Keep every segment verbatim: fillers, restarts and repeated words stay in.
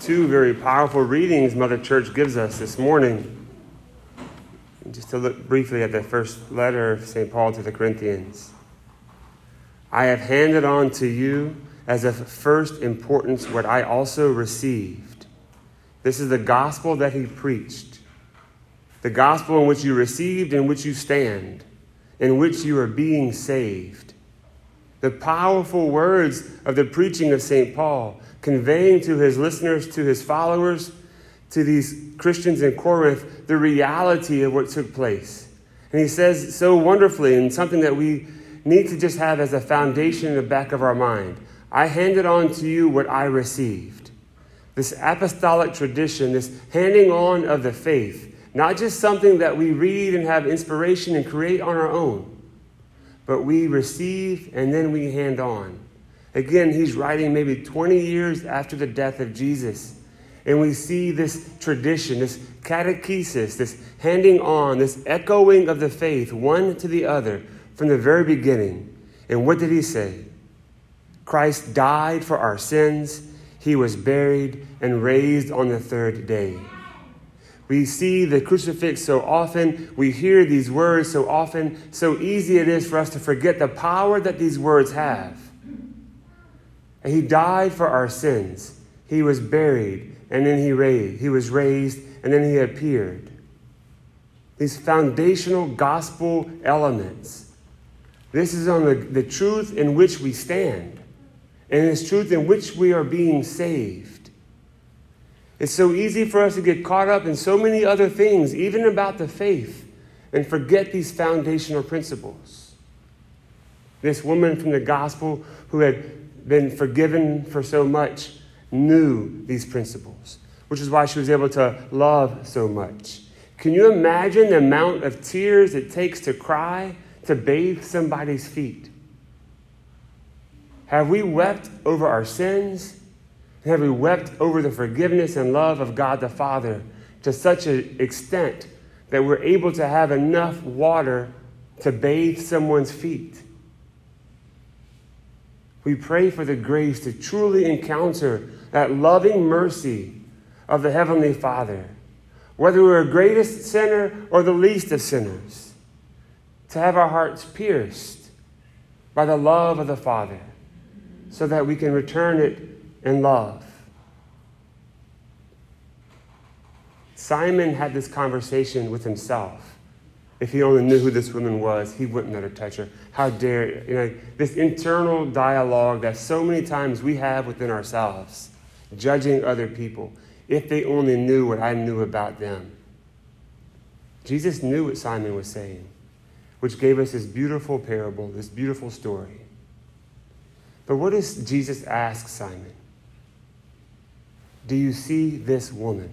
two very powerful readings Mother Church gives us this morning. And just to look briefly at the first letter of Saint Paul to the Corinthians. I have handed on to you as of first importance what I also received. This is the gospel that he preached. The gospel in which you received, in which you stand, in which you are being saved. The powerful words of the preaching of Saint Paul, conveying to his listeners, to his followers, to these Christians in Corinth, the reality of what took place. And he says so wonderfully, and something that we need to just have as a foundation in the back of our mind. I handed on to you what I received. This apostolic tradition, this handing on of the faith, not just something that we read and have inspiration and create on our own, but we receive and then we hand on. Again, he's writing maybe twenty years after the death of Jesus. And we see this tradition, this catechesis, this handing on, this echoing of the faith, one to the other from the very beginning. And what did he say? Christ died for our sins. He was buried and raised on the third day. We see the crucifix so often. We hear these words so often. So easy it is for us to forget the power that these words have. He died for our sins. He was buried, and then he raised. He was raised, and then he appeared. These foundational gospel elements. This is on the, the truth in which we stand, and this truth in which we are being saved. It's so easy for us to get caught up in so many other things, even about the faith, and forget these foundational principles. This woman from the gospel who had been forgiven for so much, knew these principles, which is why she was able to love so much. Can you imagine the amount of tears it takes to cry, to bathe somebody's feet? Have we wept over our sins? Have we wept over the forgiveness and love of God the Father to such an extent that we're able to have enough water to bathe someone's feet? We pray for the grace to truly encounter that loving mercy of the Heavenly Father, whether we're the greatest sinner or the least of sinners, to have our hearts pierced by the love of the Father so that we can return it in love. Simon had this conversation with himself. If he only knew who this woman was, he wouldn't let her touch her. How dare, you know, this internal dialogue that so many times we have within ourselves, judging other people. If they only knew what I knew about them. Jesus knew what Simon was saying, which gave us this beautiful parable, this beautiful story. But what does Jesus ask Simon? Do you see this woman?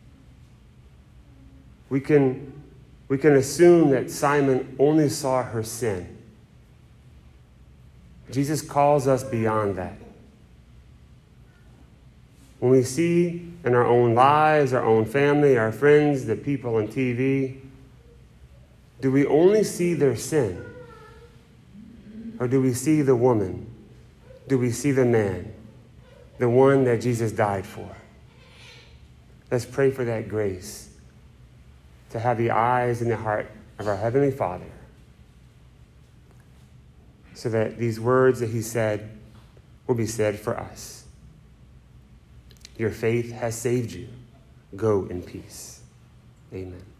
We can... We can assume that Simon only saw her sin. Jesus calls us beyond that. When we see in our own lives, our own family, our friends, the people on T V, do we only see their sin? Or do we see the woman? Do we see the man? The one that Jesus died for? Let's pray for that grace, to have the eyes and the heart of our Heavenly Father, so that these words that he said will be said for us. Your faith has saved you. Go in peace. Amen.